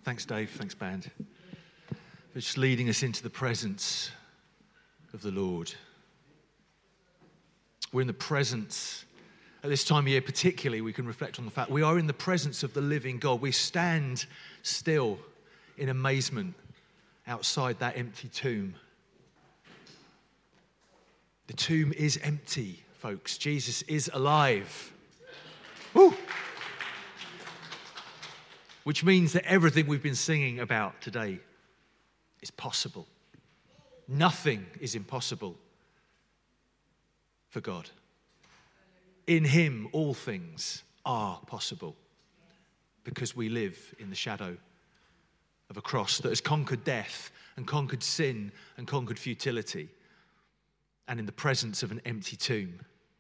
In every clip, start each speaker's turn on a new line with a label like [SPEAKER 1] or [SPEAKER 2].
[SPEAKER 1] Thanks, Dave. Thanks, band. For just leading us into the presence of the Lord. We're in the presence, at this time of year particularly, we can reflect on the fact we are in the presence of the living God. We stand still in amazement outside that empty tomb. The tomb is empty, folks. Jesus is alive. Woo! Which means that everything we've been singing about today is possible. Nothing is impossible for God. In him, all things are possible because we live in the shadow of a cross that has conquered death and conquered sin and conquered futility, and in the presence of an empty tomb.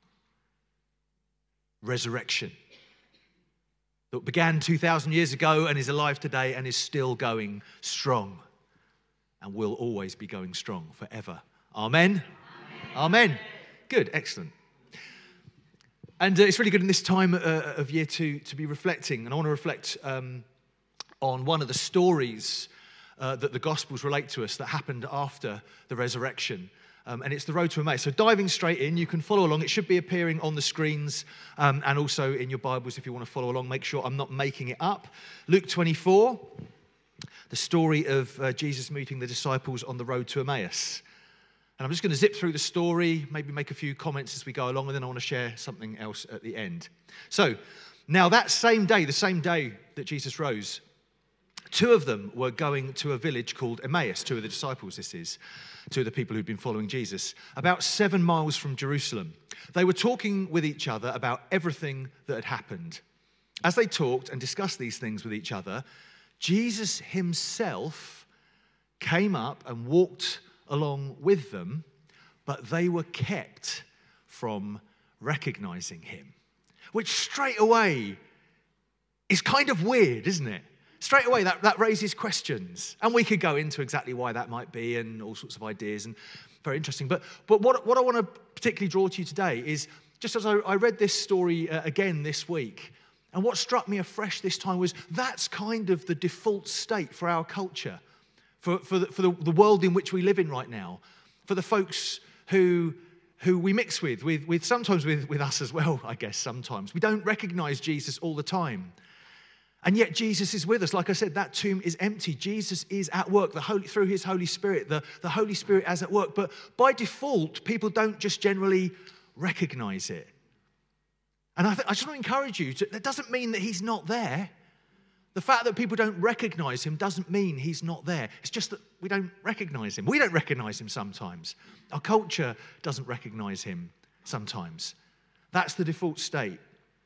[SPEAKER 1] Resurrection that began 2,000 years ago and is alive today and is still going strong and will always be going strong forever. Amen? Amen. Amen. Good, excellent. And it's really good in this time of year to be reflecting. And I want to reflect on one of the stories that the Gospels relate to us that happened after the resurrection. And it's the road to Emmaus. So diving straight in, you can follow along. It should be appearing on the screens and also in your Bibles if you want to follow along. Make sure I'm not making it up. Luke 24, the story of Jesus meeting the disciples on the road to Emmaus. And I'm just going to zip through the story, maybe make a few comments as we go along, and then I want to share something else at the end. So, now that same day, the same day that Jesus rose, two of them were going to a village called Emmaus, two of the disciples this is, two of the people who'd been following Jesus, about 7 miles from Jerusalem. They were talking with each other about everything that had happened. As they talked and discussed these things with each other, Jesus himself came up and walked along with them, but they were kept from recognizing him, which straight away is kind of weird, isn't it? Straight away, that raises questions. And we could go into exactly why that might be and all sorts of ideas, and very interesting. But what I want to particularly draw to you today is, just as I read this story again this week, and what struck me afresh this time was that's kind of the default state for our culture, for the world in which we live in right now, for the folks who we mix with sometimes with us as well, I guess, sometimes. We don't recognize Jesus all the time. And yet Jesus is with us. Like I said, that tomb is empty. Jesus is at work through his Holy Spirit. The Holy Spirit is at work. But by default, people don't just generally recognize it. And I just want to encourage you, that doesn't mean that he's not there. The fact that people don't recognize him doesn't mean he's not there. It's just that we don't recognize him. We don't recognize him sometimes. Our culture doesn't recognize him sometimes. That's the default state.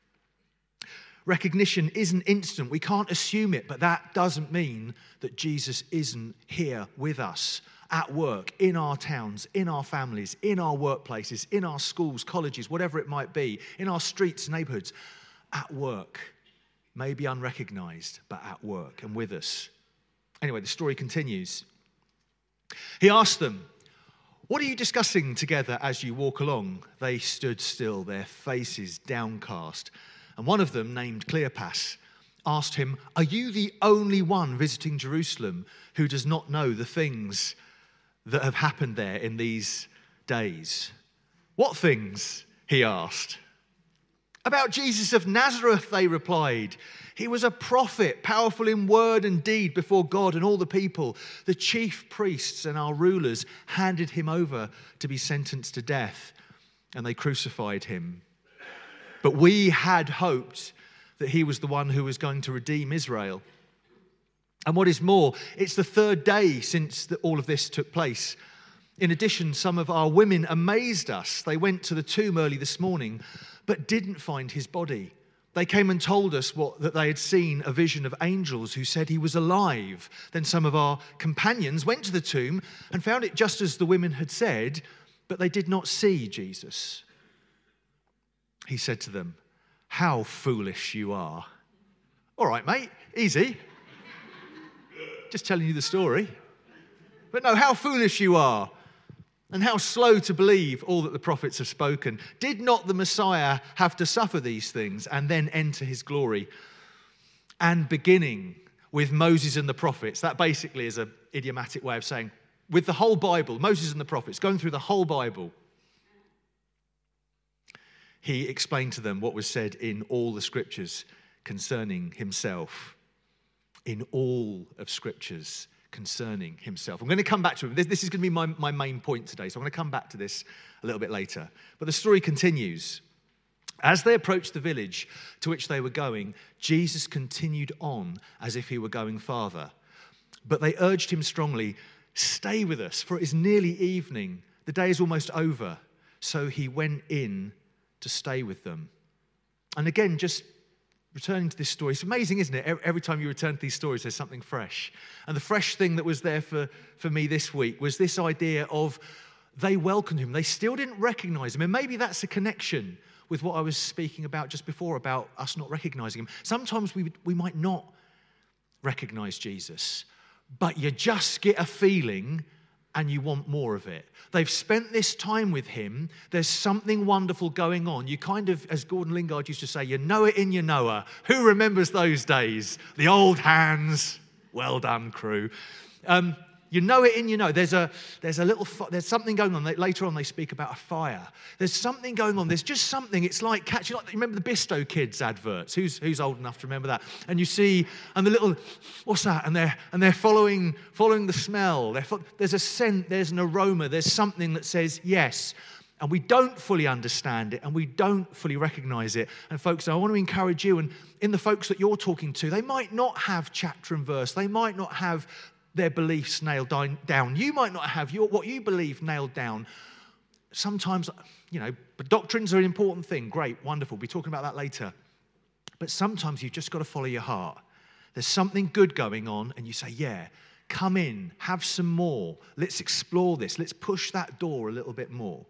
[SPEAKER 1] Recognition isn't instant. We can't assume it, but that doesn't mean that Jesus isn't here with us, at work, in our towns, in our families, in our workplaces, in our schools, colleges, whatever it might be, in our streets, neighborhoods, at work. Maybe unrecognized, but at work and with us. Anyway, the story continues. He asked them, "What are you discussing together as you walk along?" They stood still, their faces downcast. And one of them, named Cleopas, asked him, "Are you the only one visiting Jerusalem who does not know the things that have happened there in these days?" "What things?" he asked. "About Jesus of Nazareth," they replied. "He was a prophet, powerful in word and deed before God and all the people. The chief priests and our rulers handed him over to be sentenced to death, and they crucified him. But we had hoped that he was the one who was going to redeem Israel. And what is more, it's the 3rd day since all of this took place. In addition, some of our women amazed us. They went to the tomb early this morning, but didn't find his body. They came and told us that they had seen a vision of angels who said he was alive. Then some of our companions went to the tomb and found it just as the women had said, but they did not see Jesus." He said to them, "How foolish you are." "All right, mate, easy. Just telling you the story. But no, how foolish you are, and how slow to believe all that the prophets have spoken. Did not the Messiah have to suffer these things and then enter his glory?" And beginning with Moses and the prophets. That basically is an idiomatic way of saying, with the whole Bible, Moses and the prophets, going through the whole Bible, he explained to them what was said in all the scriptures concerning himself. In all of scriptures concerning himself. I'm going to come back to it. This is going to be my main point today, so I'm going to come back to this a little bit later. But the story continues. As they approached the village to which they were going, Jesus continued on as if he were going farther. But they urged him strongly, "Stay with us, for it is nearly evening. The day is almost over." So he went in to stay with them. And again, just returning to this story, it's amazing, isn't it? Every time you return to these stories, there's something fresh. And the fresh thing that was there for me this week was this idea of they welcomed him. They still didn't recognize him. And maybe that's a connection with what I was speaking about just before, about us not recognizing him. Sometimes we might not recognize Jesus, but you just get a feeling and you want more of it. They've spent this time with him. There's something wonderful going on. You kind of, as Gordon Lingard used to say, you know it in your knower. Who remembers those days? The old hands. Well done, crew. You know it in your know. There's there's something going on. Later on, they speak about a fire. There's something going on. There's just something. It's like catching. You remember the Bisto Kids adverts? Who's old enough to remember that? And you see, and the little, what's that? And they're following the smell. There's a scent. There's an aroma. There's something that says yes. And we don't fully understand it, and we don't fully recognize it. And folks, I want to encourage you, and in the folks that you're talking to, they might not have chapter and verse. They might not have their beliefs nailed down. You might not have what you believe nailed down. Sometimes, but doctrines are an important thing. Great, wonderful. We'll be talking about that later. But sometimes you've just got to follow your heart. There's something good going on, and you say, yeah, come in, have some more. Let's explore this. Let's push that door a little bit more.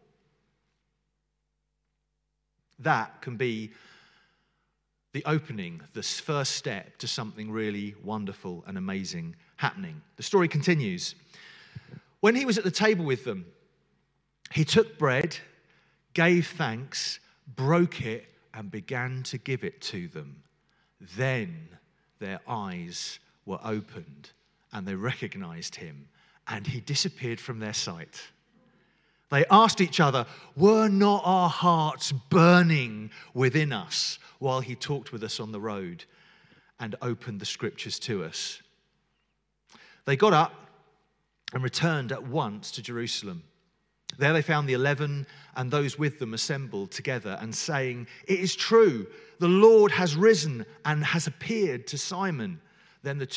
[SPEAKER 1] That can be the opening, the first step to something really wonderful and amazing happening. The story continues. When he was at the table with them, he took bread, gave thanks, broke it, and began to give it to them. Then their eyes were opened, and they recognized him, and he disappeared from their sight. They asked each other, "Were not our hearts burning within us while he talked with us on the road and opened the scriptures to us?" They got up and returned at once to Jerusalem. There they found the 11 and those with them assembled together and saying, "It is true, the Lord has risen and has appeared to Simon." Then the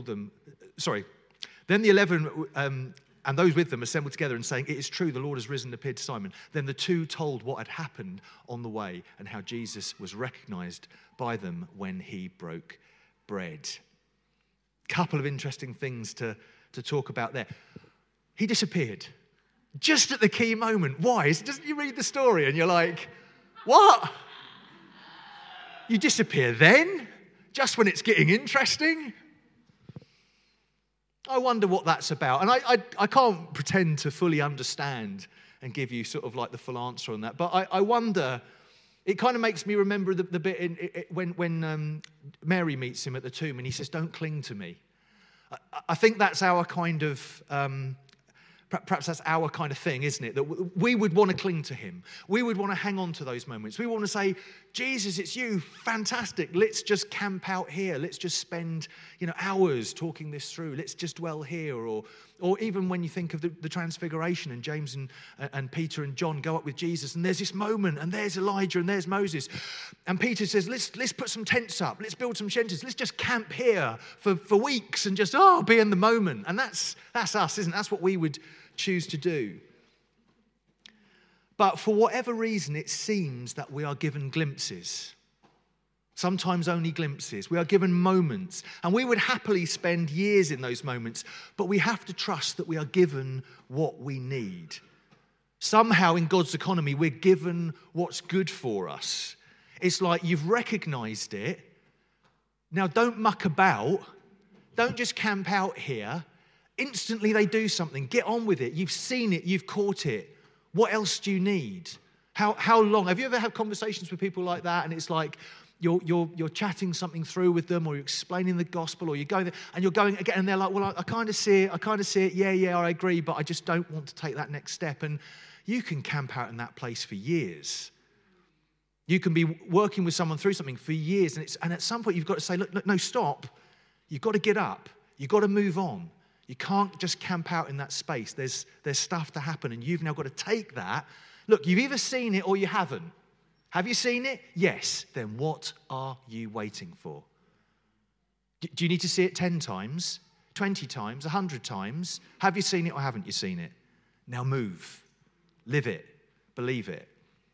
[SPEAKER 1] 11 and those with them assembled together and saying, "It is true, the Lord has risen and appeared to Simon." Then the two told what had happened on the way and how Jesus was recognized by them when he broke bread. Couple of interesting things to talk about there. He disappeared just at the key moment. Why? You read the story and you're like, what? You disappear then? Just when it's getting interesting? I wonder what that's about. And I can't pretend to fully understand and give you sort of like the full answer on that. But I wonder, it kind of makes me remember the bit when Mary meets him at the tomb and he says, "Don't cling to me." I think that's our kind of, perhaps that's our kind of thing, isn't it? That we would want to cling to him. We would want to hang on to those moments. We want to say, "Jesus, it's you, fantastic. Let's just camp out here. Let's just spend, hours talking this through. Let's just dwell here." Or even when you think of the Transfiguration and James and Peter and John go up with Jesus and there's this moment and there's Elijah and there's Moses. And Peter says, let's put some tents up. Let's build some shelters. Let's just camp here for weeks and just, be in the moment. And that's us, isn't it? That's what we would choose to do. But for whatever reason, it seems that we are given glimpses. Sometimes only glimpses. We are given moments, and we would happily spend years in those moments, but we have to trust that we are given what we need. Somehow in God's economy, we're given what's good for us. It's like you've recognized it. Now don't muck about. Don't just camp out here. Instantly they do something. Get on with it. You've seen it. You've caught it. What else do you need? How long? Have you ever had conversations with people like that? And it's like, you're chatting something through with them, or you're explaining the gospel, or you're going there, and you're going again, and they're like, well, I kind of see it, yeah, I agree, but I just don't want to take that next step. And you can camp out in that place for years. You can be working with someone through something for years, and at some point you've got to say, look, no, stop. You've got to get up. You've got to move on. You can't just camp out in that space. There's stuff to happen, and you've now got to take that. Look, you've either seen it or you haven't. Have you seen it? Yes. Then what are you waiting for? Do you need to see it 10 times, 20 times, 100 times? Have you seen it or haven't you seen it? Now move. Live it. Believe it.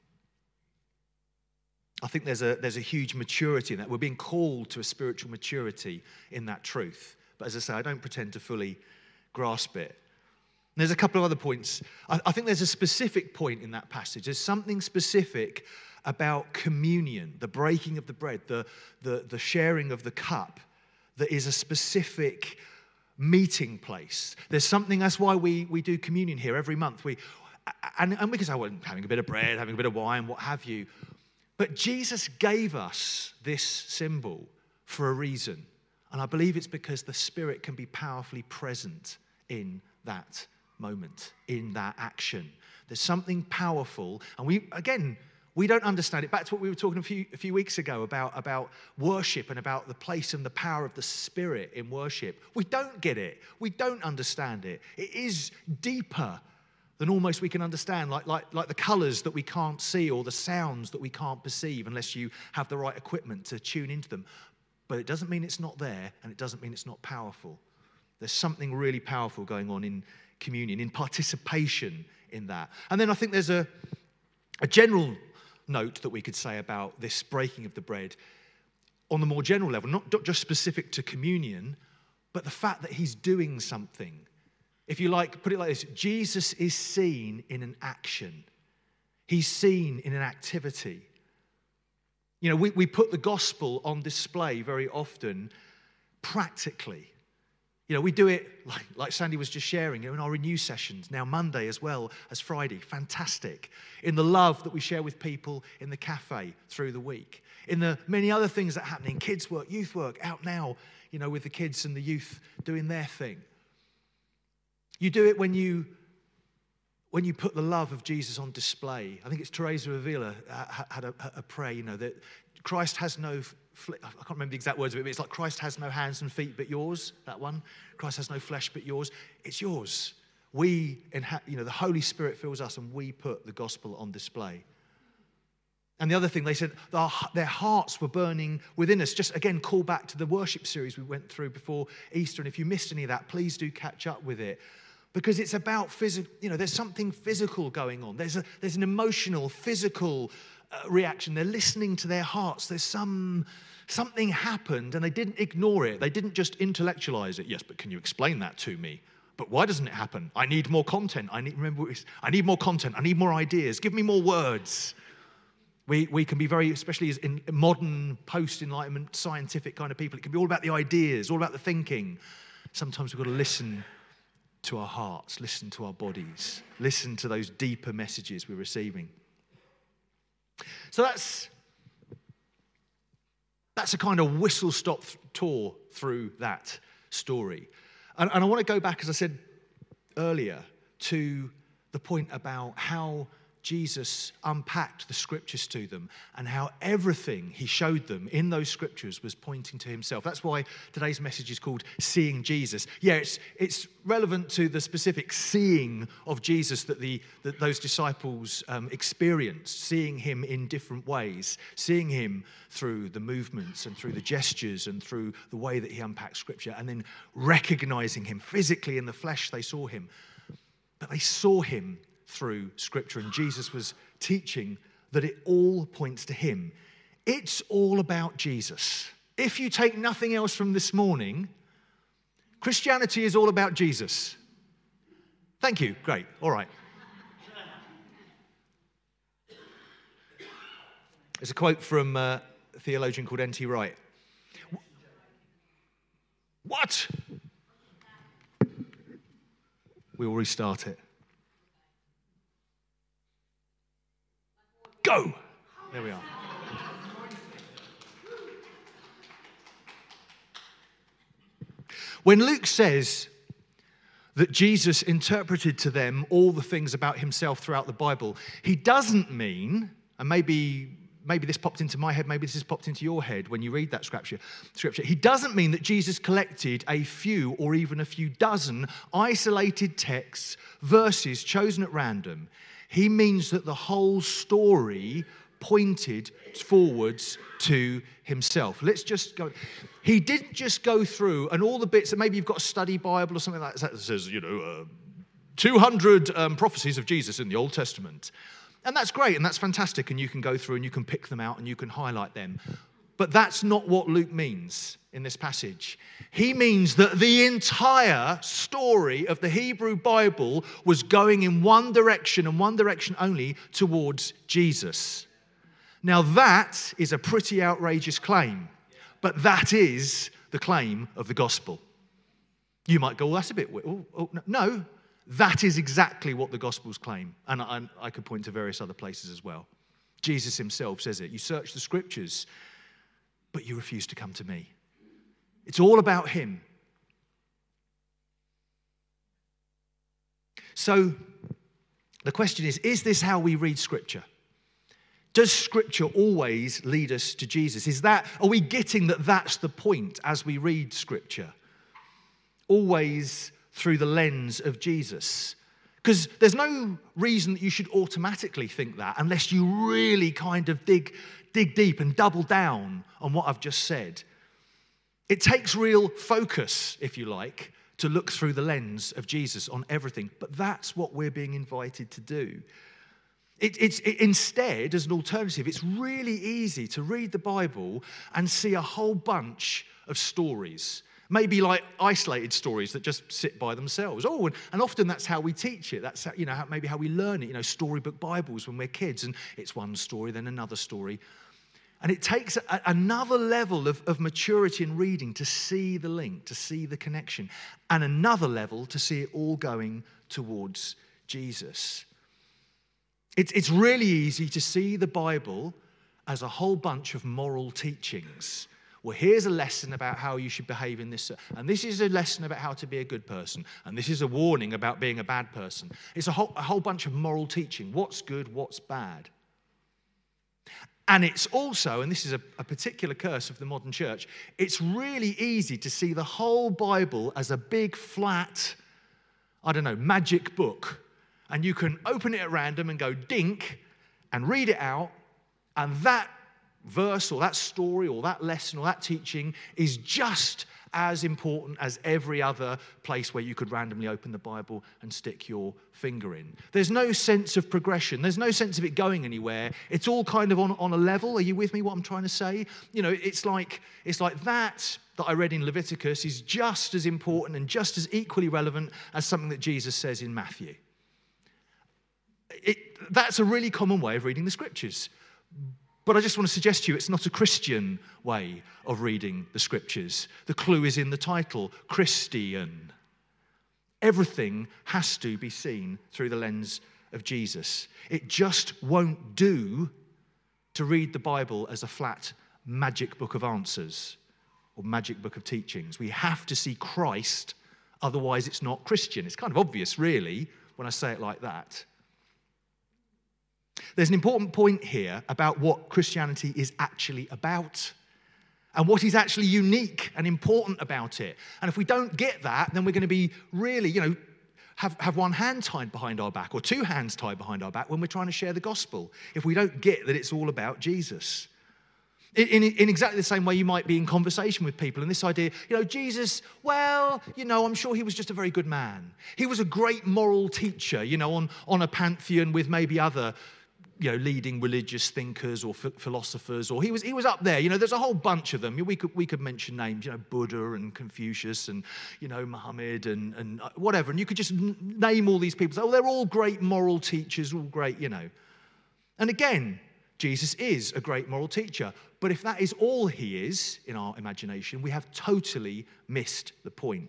[SPEAKER 1] I think there's a huge maturity in that. We're being called to a spiritual maturity in that truth. But as I say, I don't pretend to fully grasp it. And there's a couple of other points. I think there's a specific point in that passage. There's something specific about communion, the breaking of the bread, the sharing of the cup, that is a specific meeting place. There's something, that's why we do communion here every month. And we can say, well, having a bit of bread, having a bit of wine, what have you. But Jesus gave us this symbol for a reason. And I believe it's because the Spirit can be powerfully present in that moment, in that action. There's something powerful. And we don't understand it. Back to what we were talking a few weeks ago about worship and about the place and the power of the Spirit in worship. We don't get it. We don't understand it. It is deeper than almost we can understand, like the colours that we can't see or the sounds that we can't perceive unless you have the right equipment to tune into them. But it doesn't mean it's not there, and it doesn't mean it's not powerful. There's something really powerful going on in communion, in participation in that. And then I think there's a general note that we could say about this breaking of the bread on the more general level, not just specific to communion, but the fact that he's doing something. If you like, put it like this, Jesus is seen in an action. He's seen in an activity. You know, we put the gospel on display very often practically. You know, we do it like Sandy was just sharing, in our Renew sessions, now Monday as well as Friday. Fantastic. In the love that we share with people in the cafe through the week. In the many other things that happen in kids' work, youth work, out now, you know, with the kids and the youth doing their thing. You do it when you put the love of Jesus on display. I think it's Teresa Avila had a prayer, you know, that Christ has no, I can't remember the exact words of it, but it's like Christ has no hands and feet but yours, that one. Christ has no flesh but yours. It's yours. The Holy Spirit fills us and we put the gospel on display. And the other thing, they said their hearts were burning within us. Just again, call back to the worship series we went through before Easter. And if you missed any of that, please do catch up with it. Because it's about physical, you know, there's something physical going on. There's an emotional, physical reaction. They're listening to their hearts. There's something happened and they didn't ignore it. They didn't just intellectualize it. Yes, but can you explain that to me? But why doesn't it happen? I need more content. I need more content. I need more ideas. Give me more words. We can be very, especially as in modern post-enlightenment scientific kind of people, it can be all about the ideas, all about the thinking. Sometimes we've got to listen to our hearts, listen to our bodies, listen to those deeper messages we're receiving. So that's a kind of whistle-stop tour through that story. And I want to go back, as I said earlier, to the point about how Jesus unpacked the scriptures to them and how everything he showed them in those scriptures was pointing to himself. That's why today's message is called Seeing Jesus. Yeah, it's relevant to the specific seeing of Jesus that those disciples experienced, seeing him in different ways, seeing him through the movements and through the gestures and through the way that he unpacked scripture, and then recognizing him physically in the flesh. They saw him, but they saw him through scripture, and Jesus was teaching that it all points to him. It's all about Jesus. If you take nothing else from this morning, Christianity is all about Jesus. Thank you. Great. All right. There's a quote from a theologian called N.T. Wright. What? We will restart it. Go! There we are. When Luke says that Jesus interpreted to them all the things about himself throughout the Bible, he doesn't mean, and maybe this popped into my head, maybe this has popped into your head when you read that scripture. He doesn't mean that Jesus collected a few or even a few dozen isolated texts, verses chosen at random. He means that the whole story pointed forwards to himself. Let's just go. He didn't just go through and all the bits that maybe you've got a study Bible or something like that says, 200 prophecies of Jesus in the Old Testament. And that's great and that's fantastic, and you can go through and you can pick them out and you can highlight them. But that's not what Luke means in this passage. He means that the entire story of the Hebrew Bible was going in one direction and one direction only, towards Jesus. Now that is a pretty outrageous claim, but that is the claim of the gospel. You might go, well, that's a bit weird. No, that is exactly what the Gospels claim. And I could point to various other places as well. Jesus himself says it. You search the scriptures, but you refuse to come to me. It's all about him. So the question is this how we read scripture? Does scripture always lead us to Jesus? Are we getting that that's the point as we read scripture? Always through the lens of Jesus. Because there's no reason that you should automatically think that unless you really kind of dig deep and double down on what I've just said. It takes real focus, if you like, to look through the lens of Jesus on everything. But that's what we're being invited to do. Instead, as an alternative, it's really easy to read the Bible and see a whole bunch of stories. Maybe like isolated stories that just sit by themselves. Oh, and often that's how we teach it. That's maybe how we learn it. Storybook Bibles when we're kids, and it's one story, then another story. And it takes another level of maturity in reading to see the link, to see the connection, and another level to see it all going towards Jesus. It's really easy to see the Bible as a whole bunch of moral teachings. Well, here's a lesson about how you should behave in this, and this is a lesson about how to be a good person, and this is a warning about being a bad person. It's a whole bunch of moral teaching. What's good, what's bad. And it's also, and this is a particular curse of the modern church, it's really easy to see the whole Bible as a big, flat, magic book. And you can open it at random and go dink and read it out, and that verse or that story or that lesson or that teaching is just as important as every other place where you could randomly open the Bible and stick your finger in. There's no sense of progression. There's no sense of it going anywhere. It's all kind of on a level. Are you with me what I'm trying to say? It's like that I read in Leviticus is just as important and just as equally relevant as something that Jesus says in Matthew. That's a really common way of reading the scriptures. But I just want to suggest to you it's not a Christian way of reading the scriptures. The clue is in the title, Christian. Everything has to be seen through the lens of Jesus. It just won't do to read the Bible as a flat magic book of answers or magic book of teachings. We have to see Christ, otherwise it's not Christian. It's kind of obvious, really, when I say it like that. There's an important point here about what Christianity is actually about and what is actually unique and important about it. And if we don't get that, then we're going to be really, have one hand tied behind our back or two hands tied behind our back when we're trying to share the gospel, if we don't get that it's all about Jesus. In exactly the same way you might be in conversation with people and this idea, Jesus, I'm sure he was just a very good man. He was a great moral teacher, on a pantheon with maybe other leading religious thinkers or philosophers, or he was up there. There's a whole bunch of them. We could mention names, Buddha and Confucius and Muhammad and whatever, and you could just name all these people. They're all great moral teachers, all great, And again, Jesus is a great moral teacher, but if that is all he is in our imagination, we have totally missed the point.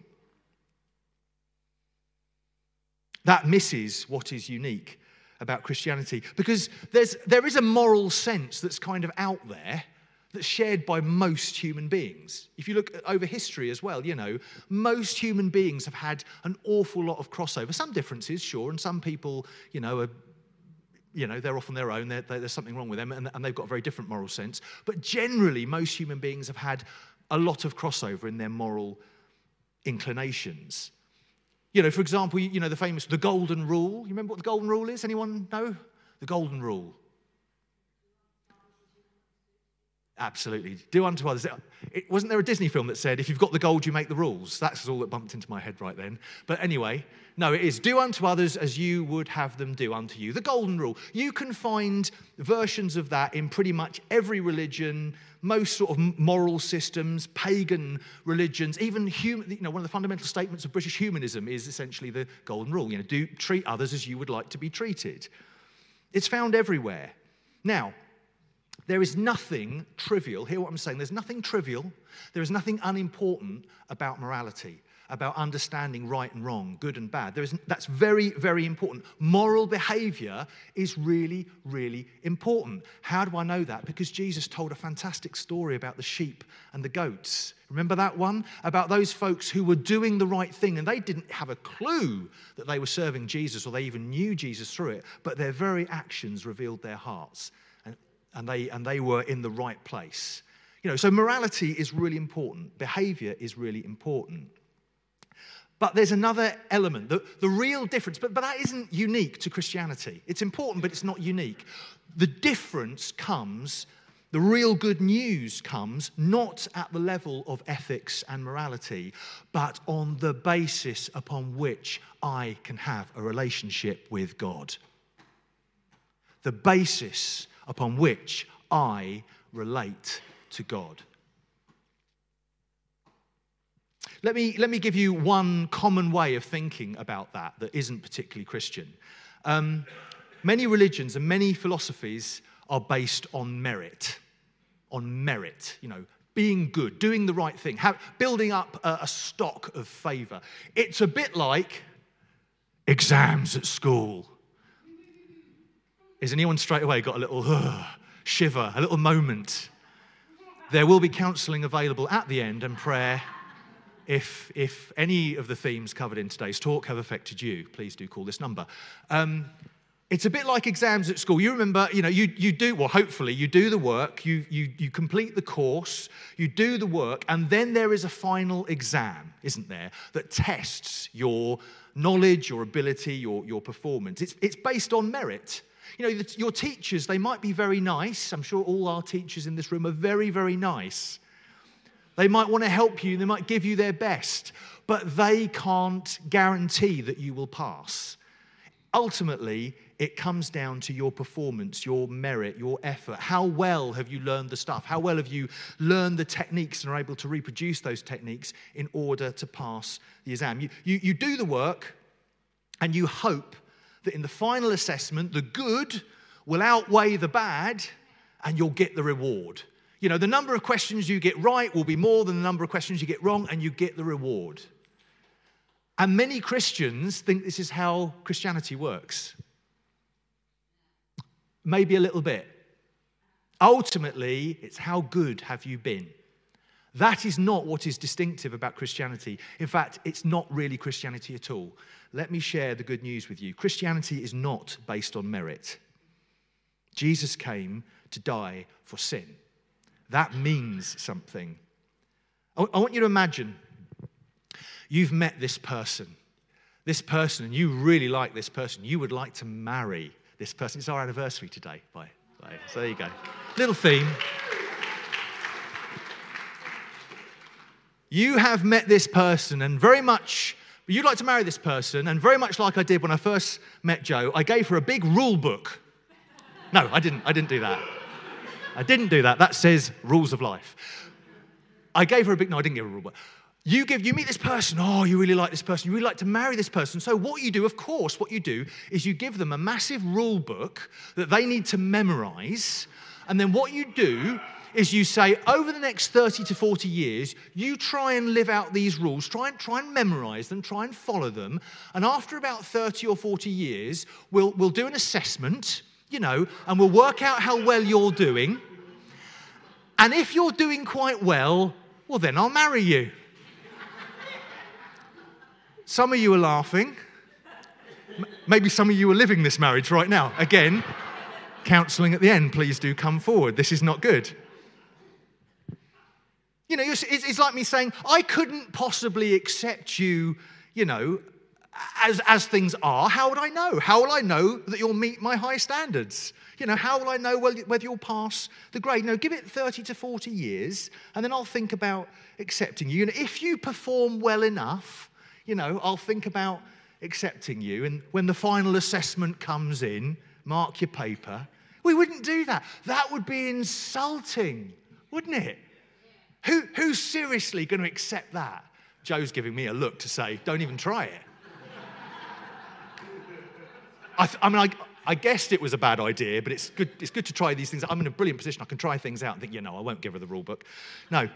[SPEAKER 1] That misses what is unique about Christianity, because there is a moral sense that's kind of out there that's shared by most human beings. If you look over history as well, most human beings have had an awful lot of crossover. Some differences, sure, and some people, are, they're off on their own. There's something wrong with them, and they've got a very different moral sense. But generally, most human beings have had a lot of crossover in their moral inclinations. For example, the famous, the Golden Rule. You remember what the Golden Rule is? Anyone know? The Golden Rule. Absolutely. Do unto others. Wasn't there a Disney film that said, if you've got the gold, you make the rules? That's all that bumped into my head right then. But anyway, no, it is. Do unto others as you would have them do unto you. The Golden Rule. You can find versions of that in pretty much every religion, most sort of moral systems, pagan religions, even one of the fundamental statements of British humanism is essentially the Golden Rule. Do treat others as you would like to be treated. It's found everywhere. Now, there is nothing trivial. Hear what I'm saying. There's nothing trivial. There is nothing unimportant about morality, about understanding right and wrong, good and bad. That's very, very important. Moral behavior is really, really important. How do I know that? Because Jesus told a fantastic story about the sheep and the goats. Remember that one? About those folks who were doing the right thing and they didn't have a clue that they were serving Jesus or they even knew Jesus through it, but their very actions revealed their hearts. And they were in the right place. So morality is really important. Behavior is really important. But there's another element, the real difference, but that isn't unique to Christianity. It's important, but it's not unique. The difference comes, the real good news comes, not at the level of ethics and morality, but on the basis upon which I can have a relationship with God. The basis upon which I relate to God. Let me give you one common way of thinking about that isn't particularly Christian. Many religions and many philosophies are based on merit. Being good, doing the right thing, building up a stock of favour. It's a bit like exams at school. Has anyone straight away got a little shiver, a little moment? There will be counselling available at the end and prayer. If any of the themes covered in today's talk have affected you, please do call this number. It's a bit like exams at school. You remember, you do, well, hopefully you do the work, you complete the course, you do the work, and then there is a final exam, isn't there, that tests your knowledge, your ability, your performance. It's based on merit. Your teachers, they might be very nice. I'm sure all our teachers in this room are very, very nice. They might want to help you. They might give you their best. But they can't guarantee that you will pass. Ultimately, it comes down to your performance, your merit, your effort. How well have you learned the stuff? How well have you learned the techniques and are able to reproduce those techniques in order to pass the exam? You do the work and you hope that in the final assessment, the good will outweigh the bad and you'll get the reward. The number of questions you get right will be more than the number of questions you get wrong and you get the reward. And many Christians think this is how Christianity works. Maybe a little bit. Ultimately, it's how good have you been? That is not what is distinctive about Christianity. In fact, it's not really Christianity at all. Let me share the good news with you. Christianity is not based on merit. Jesus came to die for sin. That means something. I want you to imagine you've met this person, and you really like this person. You would like to marry this person. It's our anniversary today, by the way. So there you go. Little theme. You have met this person and very much, you'd like to marry this person, and very much like I did when I first met Jo, I gave her a big rule book. No, I didn't do that. I didn't do that. That says rules of life. I gave her a big, no, I didn't give her a rule book. You meet this person, you really like this person, you really like to marry this person. So what you do, of course, is you give them a massive rule book that they need to memorize. And then what you do is you say, over the next 30 to 40 years, you try and live out these rules, try and memorize them, try and follow them. And after about 30 or 40 years, we'll do an assessment, and we'll work out how well you're doing. And if you're doing quite well, then I'll marry you. Some of you are laughing. Maybe some of you are living this marriage right now. Again, counselling at the end, please do come forward. This is not good. You know, it's like me saying, I couldn't possibly accept you, as things are. How would I know? How will I know that you'll meet my high standards? How will I know whether you'll pass the grade? No, give it 30 to 40 years, and then I'll think about accepting you. And if you perform well enough, I'll think about accepting you. And when the final assessment comes in, mark your paper. We wouldn't do that. That would be insulting, wouldn't it? Who's seriously going to accept that? Joe's giving me a look to say, don't even try it. I guessed it was a bad idea, but it's good to try these things. I'm in a brilliant position. I can try things out and think, I won't give her the rule book. No.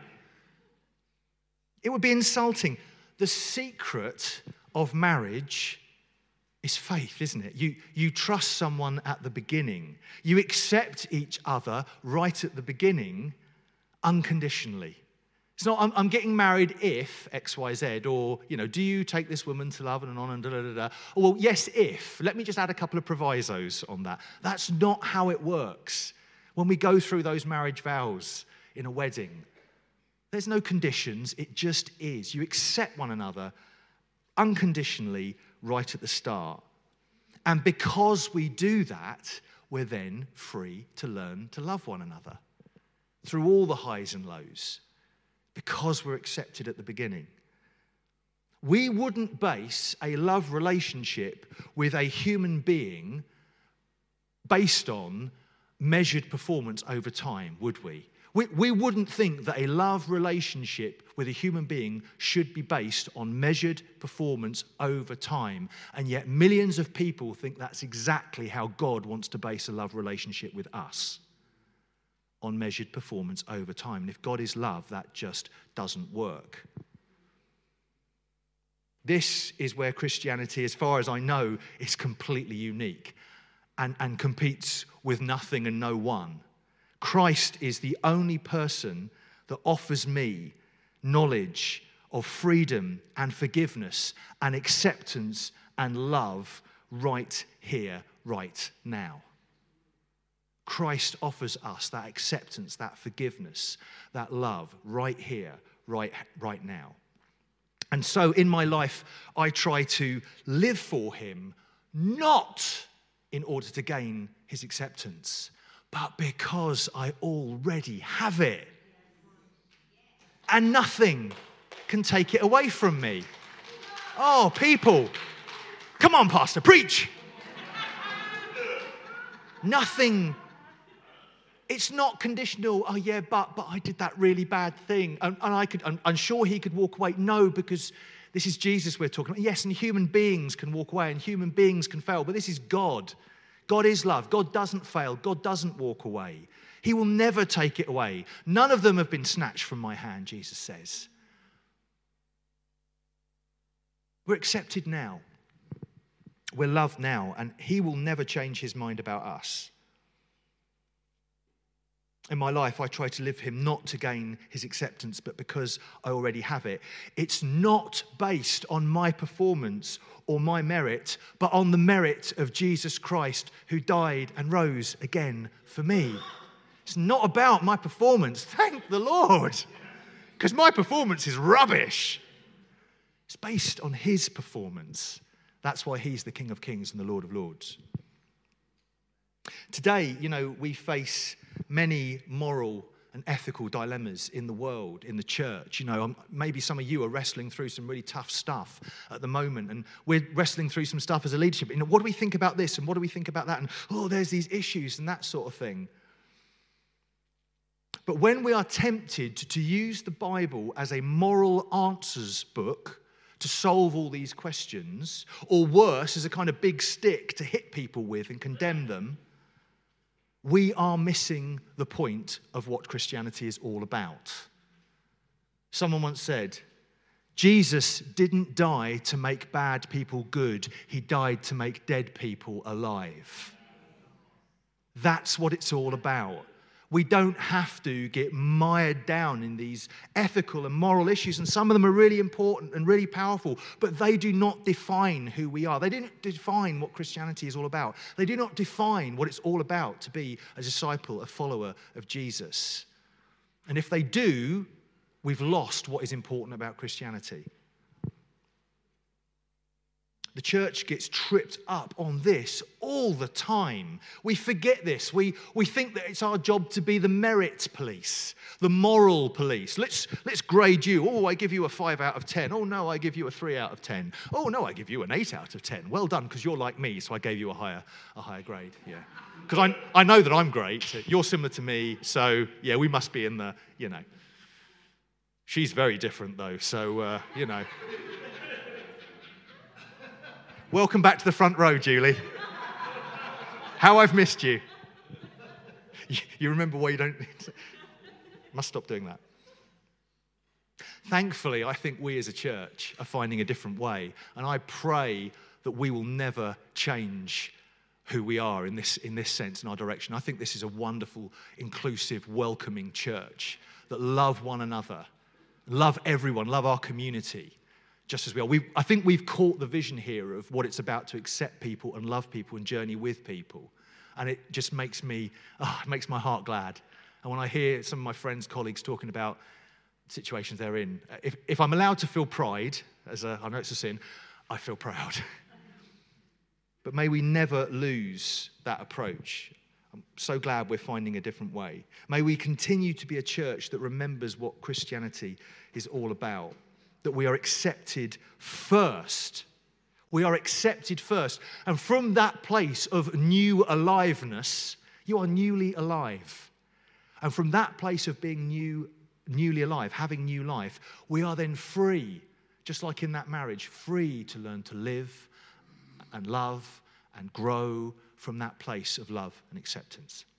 [SPEAKER 1] It would be insulting. The secret of marriage is faith, isn't it? You trust someone at the beginning. You accept each other right at the beginning, unconditionally. It's not, I'm getting married if X, Y, Z, or, do you take this woman to love and on and da-da-da-da. Well, yes, if. Let me just add a couple of provisos on that. That's not how it works. When we go through those marriage vows in a wedding, there's no conditions. It just is. You accept one another unconditionally right at the start. And because we do that, we're then free to learn to love one another through all the highs and lows. Because we're accepted at the beginning. We wouldn't base a love relationship with a human being based on measured performance over time, would we? We wouldn't think that a love relationship with a human being should be based on measured performance over time. And yet millions of people think that's exactly how God wants to base a love relationship with us. On measured performance over time. And if God is love, that just doesn't work. This is where Christianity, as far as I know, is completely unique and competes with nothing and no one. Christ is the only person that offers me knowledge of freedom and forgiveness and acceptance and love right here, right now. Christ offers us that acceptance, that forgiveness, that love right here, right now. And so in my life, I try to live for him, not in order to gain his acceptance, but because I already have it. And nothing can take it away from me. Oh, people, come on, Pastor, preach. Nothing. It's not conditional. Oh yeah, but I did that really bad thing, and I'm sure he could walk away. No, because this is Jesus we're talking about. Yes, and human beings can walk away, and human beings can fail, but this is God. God is love. God doesn't fail. God doesn't walk away. He will never take it away. None of them have been snatched from my hand, Jesus says. We're accepted now. We're loved now, and he will never change his mind about us. In my life, I try to live for him not to gain his acceptance, but because I already have it. It's not based on my performance or my merit, but on the merit of Jesus Christ, who died and rose again for me. It's not about my performance, thank the Lord, because my performance is rubbish. It's based on his performance. That's why he's the King of Kings and the Lord of Lords. Today, we face many moral and ethical dilemmas in the world, in the church. Maybe some of you are wrestling through some really tough stuff at the moment, and we're wrestling through some stuff as a leadership. What do we think about this, and what do we think about that? And, there's these issues and that sort of thing. But when we are tempted to use the Bible as a moral answers book to solve all these questions, or worse, as a kind of big stick to hit people with and condemn them, we are missing the point of what Christianity is all about. Someone once said, Jesus didn't die to make bad people good. He died to make dead people alive. That's what it's all about. We don't have to get mired down in these ethical and moral issues, and some of them are really important and really powerful, but they do not define who we are. They do not define what Christianity is all about. They do not define what it's all about to be a disciple, a follower of Jesus. And if they do, we've lost what is important about Christianity. The church gets tripped up on this all the time. We forget this. We think that it's our job to be the merit police, the moral police. Let's grade you. Oh, I give you a 5 out of 10. Oh, no, I give you a 3 out of 10. Oh, no, I give you an 8 out of 10. Well done, because you're like me, so I gave you a higher grade. Yeah, because I know that I'm great. You're similar to me, so yeah, we must be in the, She's very different, though, so, Welcome back to the front row, Julie. How I've missed you. You remember why you don't... Must stop doing that. Thankfully, I think we as a church are finding a different way, and I pray that we will never change who we are in this sense, in our direction. I think this is a wonderful, inclusive, welcoming church that love one another, love everyone, love our community, just as we are. I think we've caught the vision here of what it's about to accept people and love people and journey with people. And it just makes it makes my heart glad. And when I hear some of my friends, colleagues talking about situations they're in, if I'm allowed to feel pride, I know it's a sin, I feel proud. But may we never lose that approach. I'm so glad we're finding a different way. May we continue to be a church that remembers what Christianity is all about. That we are accepted first. We are accepted first. And from that place of new aliveness, you are newly alive. And from that place of being newly alive, having new life, we are then free, just like in that marriage, free to learn to live and love and grow from that place of love and acceptance.